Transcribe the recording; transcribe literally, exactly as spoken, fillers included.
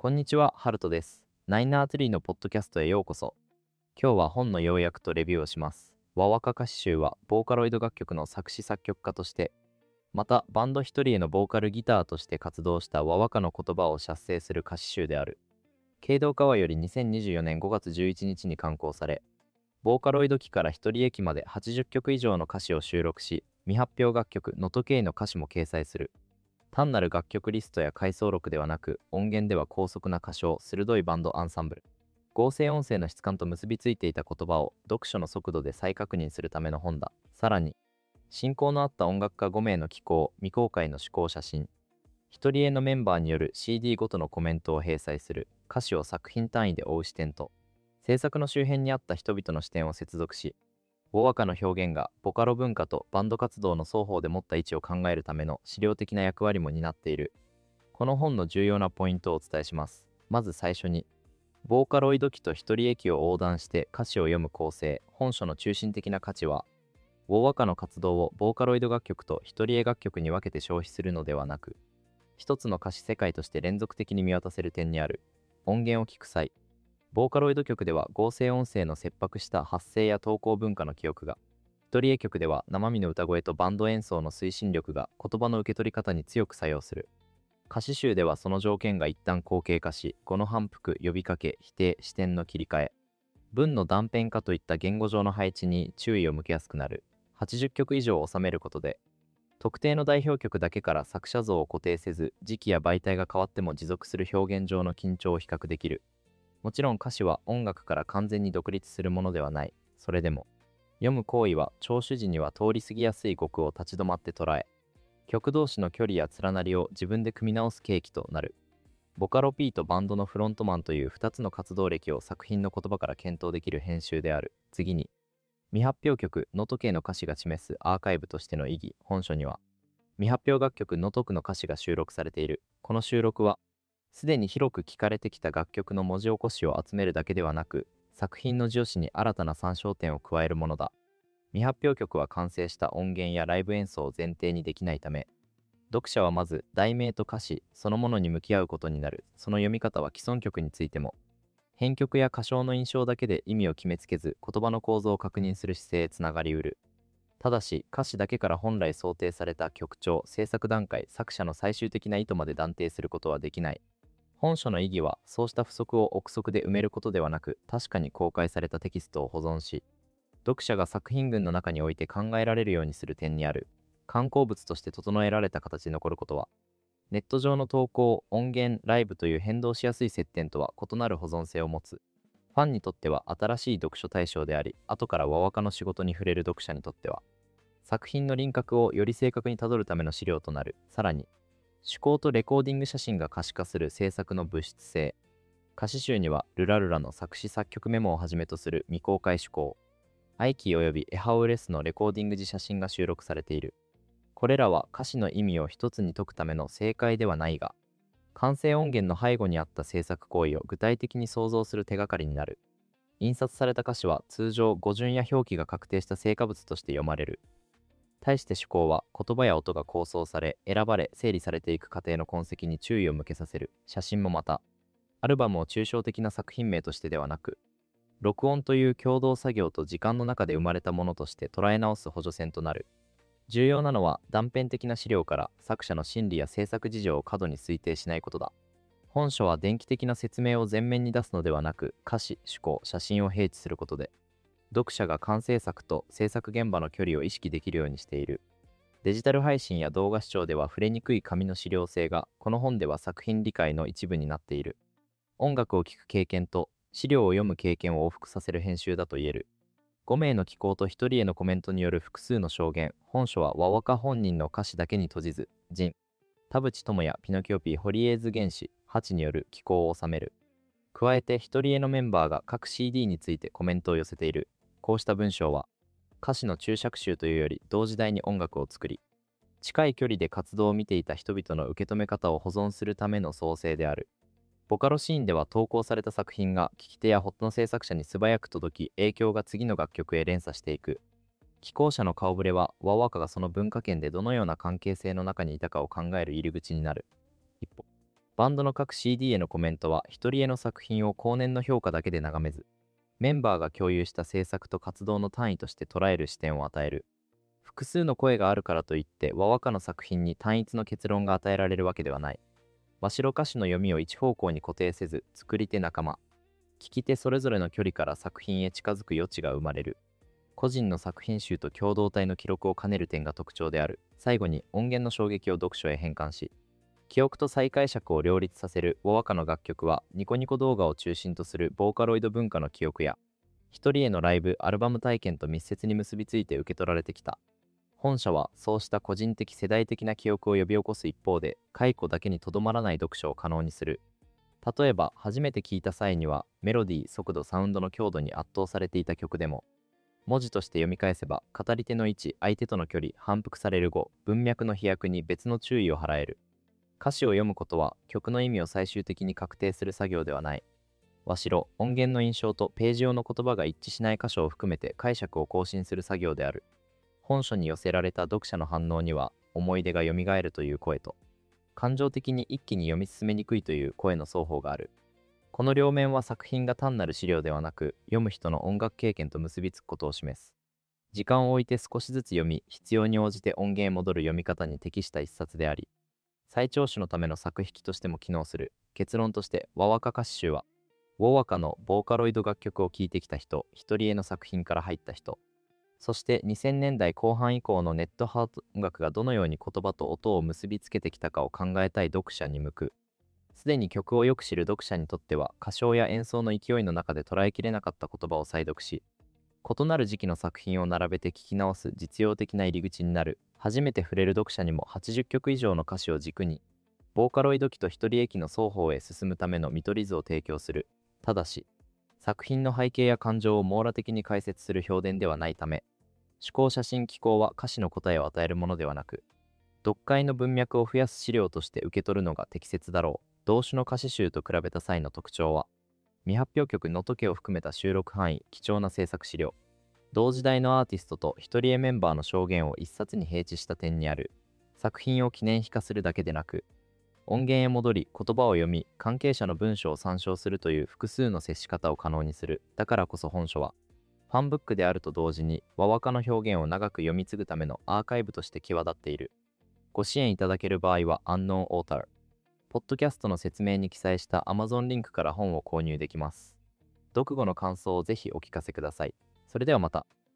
こんにちは、ハルトです。ナインナーツリーのポッドキャストへようこそ。今日は本の要約とレビューをします。和和歌歌詞集はボーカロイド楽曲の作詞作曲家として、またバンド一人へのボーカルギターとして活動した和和歌の言葉を写生する歌詞集である。経堂川よりにせんにじゅうよねんごがつじゅういちにちに刊行され、ボーカロイド期から一人駅まではちじゅっきょく以上の歌詞を収録し、未発表楽曲「ノトケイ」の歌詞も掲載する。単なる楽曲リストや回想録ではなく、音源では高速な歌唱、鋭いバンドアンサンブル、合成音声の質感と結びついていた言葉を読書の速度で再確認するための本だ。さらに、親交のあった音楽家ごめいの寄稿、未公開の趣向写真、一人へのメンバーによる シーディー ごとのコメントを掲載する、歌詞を作品単位で追う視点と、制作の周辺にあった人々の視点を接続し、和和歌の表現がボカロ文化とバンド活動の双方で持った位置を考えるための資料的な役割も担っている。この本の重要なポイントをお伝えします。まず最初に、ボーカロイド期と一人駅を横断して歌詞を読む構成、本書の中心的な価値は、和和歌の活動をボーカロイド楽曲と一人絵楽曲に分けて消費するのではなく、一つの歌詞世界として連続的に見渡せる点にある。音源を聞く際、ボーカロイド曲では合成音声の切迫した発声や投稿文化の記憶が、一人絵曲では生身の歌声とバンド演奏の推進力が言葉の受け取り方に強く作用する。歌詞集ではその条件が一旦後継化し、語の反復、呼びかけ、否定、視点の切り替え、文の断片化といった言語上の配置に注意を向けやすくなる。はちじゅっきょく以上を収めることで、特定の代表曲だけから作者像を固定せず、時期や媒体が変わっても持続する表現上の緊張を比較できる。もちろん歌詞は音楽から完全に独立するものではない。それでも、読む行為は聴取時には通り過ぎやすい語句を立ち止まって捉え、曲同士の距離や連なりを自分で組み直す契機となる。ボカロ P とバンドのフロントマンというふたつの活動歴を作品の言葉から検討できる編集である。次に、未発表曲「ノトケイ」の歌詞が示すアーカイブとしての意義。本書には、未発表楽曲「ノトク」の歌詞が収録されている。この収録は、すでに広く聞かれてきた楽曲の文字起こしを集めるだけではなく、作品の上詞に新たな参照点を加えるものだ。未発表曲は完成した音源やライブ演奏を前提にできないため、読者はまず題名と歌詞そのものに向き合うことになる。その読み方は既存曲についても、編曲や歌唱の印象だけで意味を決めつけず、言葉の構造を確認する姿勢へつながりうる。ただし、歌詞だけから本来想定された曲調、制作段階、作者の最終的な意図まで断定することはできない。本書の意義は、そうした不足を憶測で埋めることではなく、確かに公開されたテキストを保存し、読者が作品群の中において考えられるようにする点にある。刊行物として整えられた形で残ることは、ネット上の投稿、音源、ライブという変動しやすい接点とは異なる保存性を持つ。ファンにとっては新しい読書対象であり、後から和和歌の仕事に触れる読者にとっては、作品の輪郭をより正確にたどるための資料となる。さらに、趣向とレコーディング写真が可視化する制作の物質性。歌詞集にはルラルラの作詞作曲メモをはじめとする未公開趣向、アイキー及びエハウレスのレコーディング時写真が収録されている。これらは歌詞の意味を一つに解くための正解ではないが、完成音源の背後にあった制作行為を具体的に想像する手がかりになる。印刷された歌詞は通常語順や表記が確定した成果物として読まれる。対して趣向は言葉や音が構想され、選ばれ、整理されていく過程の痕跡に注意を向けさせる。写真もまた、アルバムを抽象的な作品名としてではなく、録音という共同作業と時間の中で生まれたものとして捉え直す補助線となる。重要なのは断片的な資料から作者の心理や制作事情を過度に推定しないことだ。本書は電気的な説明を前面に出すのではなく、歌詞、趣向、写真を併置することで、読者が完成作と制作現場の距離を意識できるようにしている。デジタル配信や動画視聴では触れにくい紙の資料性が、この本では作品理解の一部になっている。音楽を聴く経験と資料を読む経験を往復させる編集だと言える。ごめいの寄稿とひとりへのコメントによる複数の証言、本書は和和歌本人の歌詞だけに閉じず、ジン、田淵智也、ピノキオピー、ホリエーズ原始、ハチによる寄稿を収める。加えてひとりへのメンバーが各 シーディー についてコメントを寄せている。こうした文章は、歌詞の注釈集というより同時代に音楽を作り、近い距離で活動を見ていた人々の受け止め方を保存するための創生である。ボカロシーンでは投稿された作品が聴き手やホットの制作者に素早く届き、影響が次の楽曲へ連鎖していく。寄稿者の顔ぶれは、和和歌がその文化圏でどのような関係性の中にいたかを考える入り口になる。一方、 バンドの各 シーディー へのコメントは一人への作品を後年の評価だけで眺めず、メンバーが共有した制作と活動の単位として捉える視点を与える。複数の声があるからといって和和歌の作品に単一の結論が与えられるわけではない。和白歌詞の読みを一方向に固定せず、作り手仲間、聞き手それぞれの距離から作品へ近づく余地が生まれる。個人の作品集と共同体の記録を兼ねる点が特徴である。最後に音源の衝撃を読書へ変換し、記憶と再解釈を両立させる和和歌の楽曲は、ニコニコ動画を中心とするボーカロイド文化の記憶や、一人へのライブ・アルバム体験と密接に結びついて受け取られてきた。本社はそうした個人的世代的な記憶を呼び起こす一方で、解雇だけにとどまらない読書を可能にする。例えば、初めて聞いた際には、メロディー、速度、サウンドの強度に圧倒されていた曲でも、文字として読み返せば、語り手の位置、相手との距離、反復される語、文脈の飛躍に別の注意を払える。歌詞を読むことは、曲の意味を最終的に確定する作業ではない。和白、音源の印象とページ用の言葉が一致しない箇所を含めて解釈を更新する作業である。本書に寄せられた読者の反応には、思い出が蘇るという声と、感情的に一気に読み進めにくいという声の双方がある。この両面は作品が単なる資料ではなく、読む人の音楽経験と結びつくことを示す。時間を置いて少しずつ読み、必要に応じて音源へ戻る読み方に適した一冊であり、再聴取のための作引きとしても機能する。結論として、和和歌歌詞集は、和和歌のボーカロイド楽曲を聴いてきた人、一人への作品から入った人、そしてにせんねんだいこう半以降のネットハート音楽がどのように言葉と音を結びつけてきたかを考えたい読者に向く。すでに曲をよく知る読者にとっては、歌唱や演奏の勢いの中で捉えきれなかった言葉を再読し、異なる時期の作品を並べて聞き直す実用的な入り口になる。初めて触れる読者にもはちじゅっきょく以上の歌詞を軸に、ボーカロイド機と一人駅の双方へ進むための見取り図を提供する。ただし、作品の背景や感情を網羅的に解説する評伝ではないため、思考写真機構は歌詞の答えを与えるものではなく、読解の文脈を増やす資料として受け取るのが適切だろう。同種の歌詞集と比べた際の特徴は、未発表曲のとけを含めた収録範囲、貴重な制作資料、同時代のアーティストと一人絵メンバーの証言を一冊に併置した点にある。作品を記念碑化するだけでなく、音源へ戻り、言葉を読み、関係者の文章を参照するという複数の接し方を可能にする。だからこそ本書は、ファンブックであると同時に、和和歌の表現を長く読み継ぐためのアーカイブとして際立っている。ご支援いただける場合は、Unknown Author。ポッドキャストの説明に記載した Amazon リンクから本を購入できます。読後の感想をぜひお聞かせください。それではまた。